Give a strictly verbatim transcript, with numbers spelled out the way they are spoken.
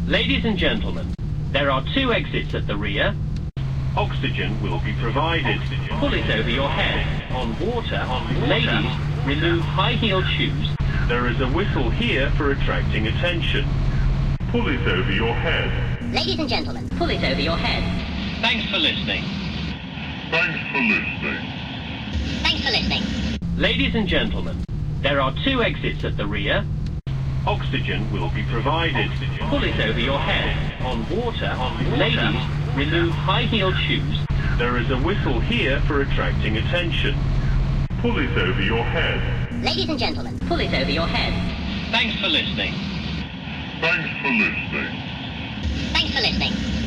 Ladies and gentlemen, there are two exits at the rear. Oxygen will be provided. Pull it over your head. On water, on water. Ladies, remove high-heeled shoes. There is a whistle here for attracting attention. Pull it over your head. Ladies and gentlemen, pull it over your head. Thanks for listening. Thanks for listening. Thanks for listening. Ladies and gentlemen, there are two exits at the rear. Oxygen will be provided. Pull it over your head. On water, on water. Ladies, remove high-heeled shoes. There is a whistle here for attracting attention. Pull it over your head. Ladies and gentlemen, pull it over your head. Thanks for listening. Thanks for listening. Thanks for listening.